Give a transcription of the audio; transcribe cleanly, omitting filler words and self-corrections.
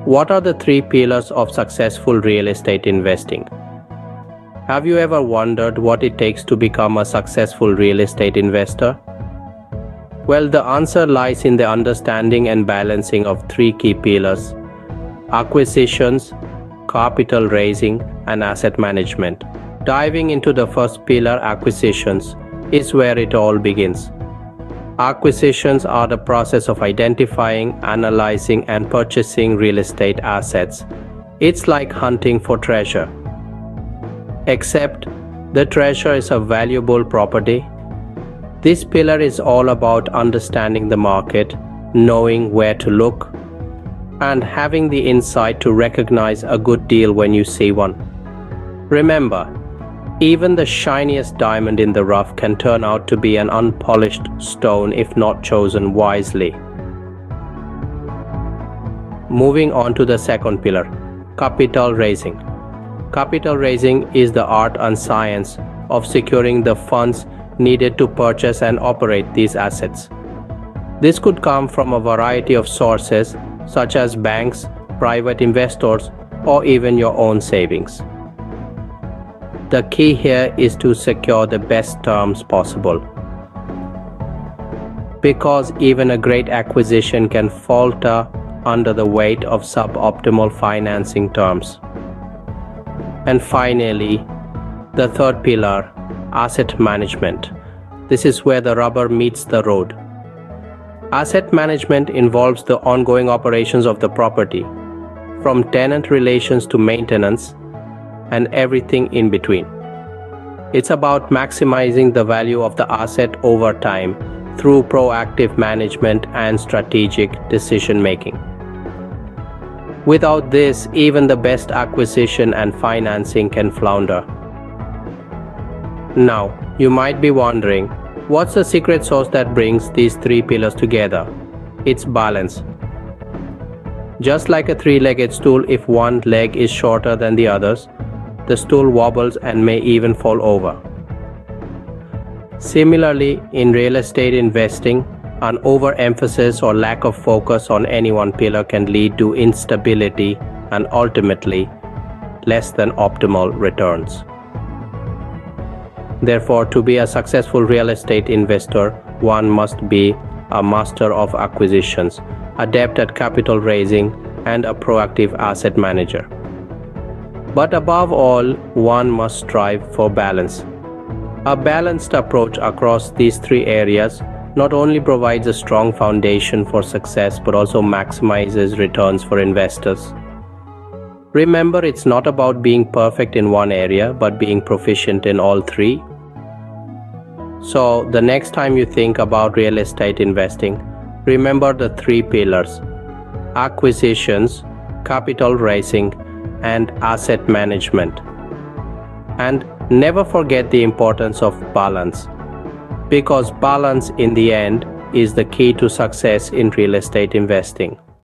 What are the three pillars of successful real estate investing? Have you ever wondered what it takes to become a successful real estate investor? Well, the answer lies in the understanding and balancing of three key pillars: acquisitions, capital raising, and asset management. Diving into the first pillar, acquisitions, is where it all begins. Acquisitions are the process of identifying, analyzing, and purchasing real estate assets. It's like hunting for treasure. Except the treasure is a valuable property. This pillar is all about understanding the market, knowing where to look, and having the insight to recognize a good deal when you see one. Remember, even the shiniest diamond in the rough can turn out to be an unpolished stone if not chosen wisely. Moving on to the second pillar, capital raising. Capital raising is the art and science of securing the funds needed to purchase and operate these assets. This could come from a variety of sources, such as banks, private investors, or even your own savings. The key here is to secure the best terms possible, because even a great acquisition can falter under the weight of suboptimal financing terms. And finally, the third pillar, asset management. This is where the rubber meets the road. Asset management involves the ongoing operations of the property, from tenant relations to maintenance, and everything in between. It's about maximizing the value of the asset over time through proactive management and strategic decision making. Without this, even the best acquisition and financing can flounder. Now, you might be wondering, what's the secret sauce that brings these three pillars together? It's balance. Just like a three-legged stool, if one leg is shorter than the others, the stool wobbles and may even fall over. Similarly, in real estate investing, an overemphasis or lack of focus on any one pillar can lead to instability and ultimately less than optimal returns. Therefore, to be a successful real estate investor, one must be a master of acquisitions, adept at capital raising, and a proactive asset manager. But above all, one must strive for balance. A balanced approach across these three areas not only provides a strong foundation for success but also maximizes returns for investors. Remember, it's not about being perfect in one area but being proficient in all three. So, the next time you think about real estate investing, remember the three pillars: acquisitions, capital raising, and asset management. And never forget the importance of balance, because balance in the end is the key to success in real estate investing.